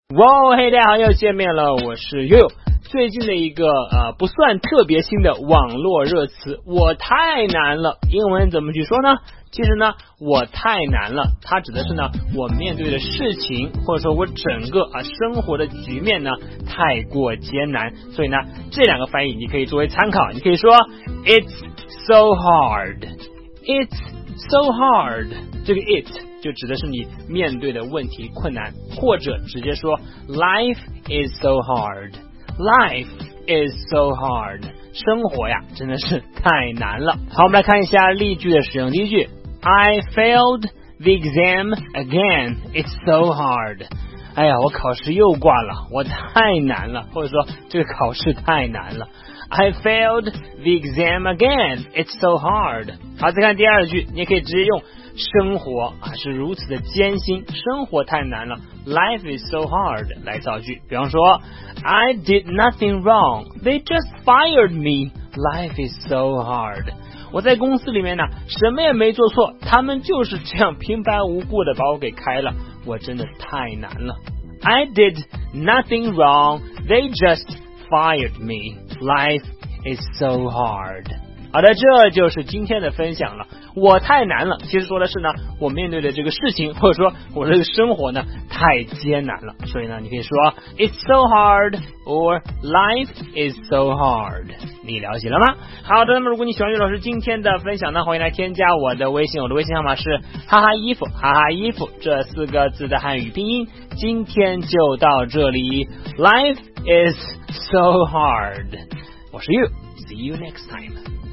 哇，嘿，大家好，又见面了，我是悠悠。最近的一个不算特别新的网络热词，我太难了，英文怎么去说呢？其实呢，我太难了，它指的是呢，我面对的事情或者说我整个生活的局面呢太过艰难，所以呢，这两个翻译你可以作为参考，你可以说 It's so hard， It's so hard， 这个 it就指的是你面对的问题困难，或者直接说 Life is so hard， Life is so hard， 生活呀真的是太难了。好，我们来看一下例句的使用。第一句 I failed the exam again, it's so hard。 哎呀，我考试又挂了，我太难了，或者说这个考试太难了。I failed the exam again, it's so hard。 好，再看第二句，你也可以直接用生活是如此的艰辛，生活太难了， Life is so hard 来造句。比方说 I did nothing wrong, they just fired me, Life is so hard。 我在公司里面呢什么也没做错，他们就是这样平白无故的把我给开了，我真的太难了。 I did nothing wrong, they just fired me, Life is so hard。好的，这就是今天的分享了。我太难了，其实说的是呢，我面对的这个事情或者说我这个生活呢太艰难了，所以呢你可以说 It's so hard or Life is so hard。 你了解了吗？好的，那么如果你喜欢岳老师今天的分享呢，欢迎来添加我的微信，我的微信号码是哈哈衣服哈哈衣服这4个字的汉语拼音。今天就到这里， Life is so hard。 我是 You， See you next time。